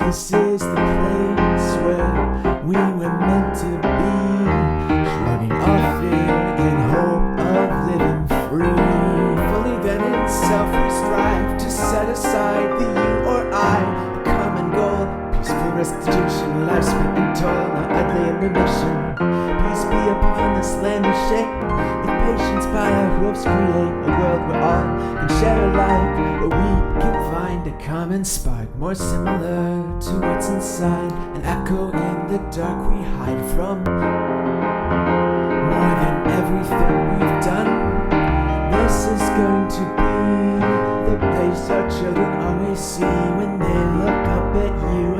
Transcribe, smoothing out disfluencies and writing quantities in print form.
This is the place where we were meant to be, shrugging off fear in hope of living free. Fully vetted self, we strive to set aside the you or I, a common goal, peaceful restitution, life spent in toil, not idly in remission. Peace be upon this land we shape, with patience by our hooves create a world where all can share a life, where we can find a common spark more similar to what's inside, an echo in the dark we hide from. More than everything we've done, this is going to be the place our children always see when they look up at you